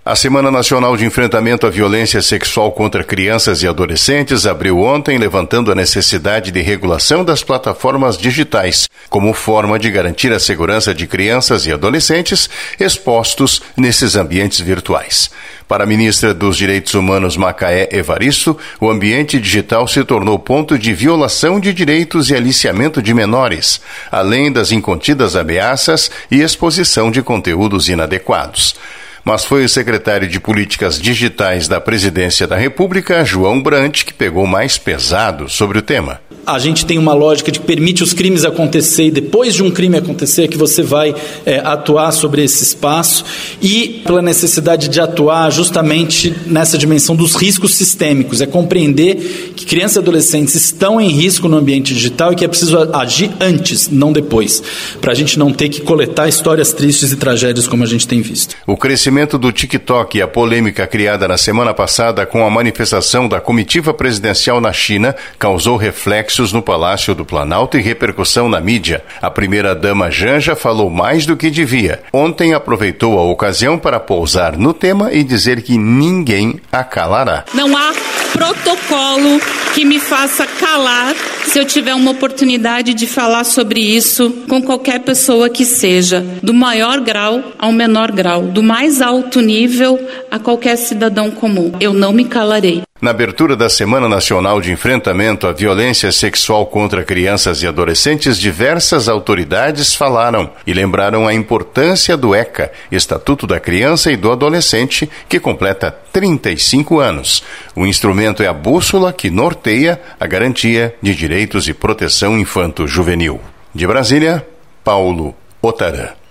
A Semana Nacional de Enfrentamento à Violência Sexual contra Crianças e Adolescentes abriu ontem, levantando a necessidade de regulação das plataformas digitais, como forma de garantir a segurança de crianças e adolescentes expostos nesses ambientes virtuais. Para a ministra dos Direitos Humanos, Macaé Evaristo, o ambiente digital se tornou ponto de violação de direitos e aliciamento de menores, além das incontidas ameaças e exposição de conteúdos inadequados. Mas foi o secretário de Políticas Digitais da Presidência da República, João Brant, que pegou mais pesado sobre o tema. A gente tem uma lógica de que permite os crimes acontecer e depois de um crime acontecer que você vai atuar sobre esse espaço e pela necessidade de atuar justamente nessa dimensão dos riscos sistêmicos. É compreender que crianças e adolescentes estão em risco no ambiente digital e que é preciso agir antes, não depois, para a gente não ter que coletar histórias tristes e tragédias como a gente tem visto. O crescimento do TikTok e a polêmica criada na semana passada com a manifestação da comitiva presidencial na China causou reflexos no Palácio do Planalto e repercussão na mídia. A primeira-dama Janja falou mais do que devia. Ontem aproveitou a ocasião para pousar no tema e dizer que ninguém a calará. Não há protocolo que me faça calar se eu tiver uma oportunidade de falar sobre isso com qualquer pessoa que seja, do maior grau ao menor grau, do mais alto nível a qualquer cidadão comum. Eu não me calarei. Na abertura da Semana Nacional de Enfrentamento à Violência Sexual contra Crianças e Adolescentes, diversas autoridades falaram e lembraram a importância do ECA, Estatuto da Criança e do Adolescente, que completa 35 anos. O instrumento é a bússola que norteia a garantia de direitos e proteção infanto-juvenil. De Brasília, Paulo Otarã.